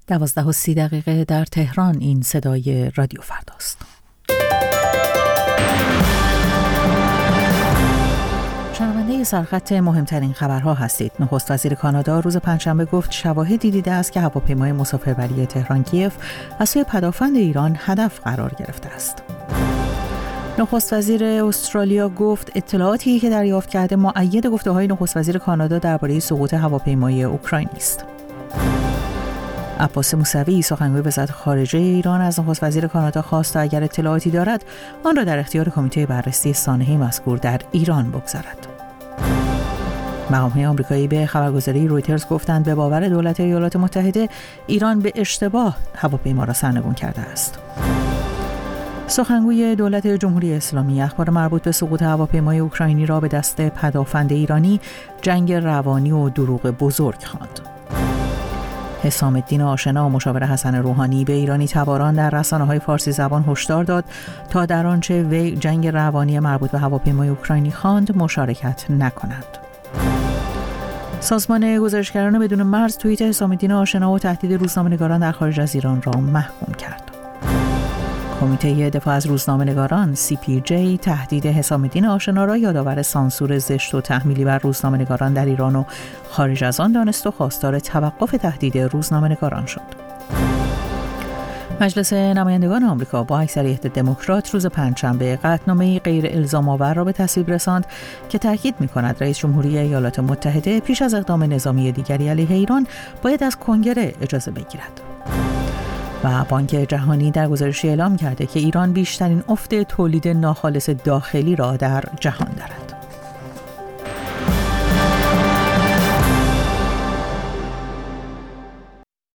12:30 در تهران. این صدای رادیو فرداست. شنونده سرخط مهمترین خبرها هستید. نخست وزیر کانادا روز پنجشنبه گفت شواهدی دیده است که هواپیمای مسافربری تهران کیف از سوی پدافند ایران هدف قرار گرفته است. نخست وزیر استرالیا گفت اطلاعاتی که دریافت کرده مؤید گفته‌های نخست وزیر کانادا درباره سقوط هواپیمای اوکراینی است. عباس موسوی سخنگوی وزارت خارجه ایران از نخست وزیر کانادا خواست تا اگر اطلاعاتی دارد آن را در اختیار کمیته بررسی سانحه مذکور در ایران بگذارد. مقام‌های آمریکایی به خبرگزاری رویترز گفتند به باور دولت ایالات متحده ایران به اشتباه هواپیما را سرنگون کرده است. سخنگوی دولت جمهوری اسلامی اخبار مربوط به سقوط هواپیمای اوکراینی را به دست پدافند ایرانی جنگ روانی و دروغ بزرگ خواند. حسام الدین آشنا مشاور حسن روحانی به ایرانی تباران در رسانه‌های فارسی زبان هشدار داد تا در آنچه وی جنگ روانی مربوط به هواپیمای اوکراینی خواند مشارکت نکنند. سازمان گزارشگران بدون مرز توییت حسام الدین آشنا و تهدید روزنامه‌نگاران در خارج از ایران را محکوم کرد. کمیته دفاع از روزنامه‌نگاران CPJ تهدید حسام الدین آشنا را یادآور سانسور زشت و تحمیلی بر روزنامه‌نگاران در ایران و خارج از آن دانست و خواستار توقف تهدید روزنامه‌نگاران شد. مجلس نمایندگان آمریکا با اکثریت دموکرات روز پنجشنبه قطعنامه‌ای غیر الزام‌آور را به تصویب رساند که تاکید می‌کند رئیس جمهوری ایالات متحده پیش از اقدام نظامی دیگری علیه ایران باید از کنگره اجازه بگیرد. و بانک جهانی در گزارشی اعلام کرده که ایران بیشترین افت تولید ناخالص داخلی را در جهان دارد.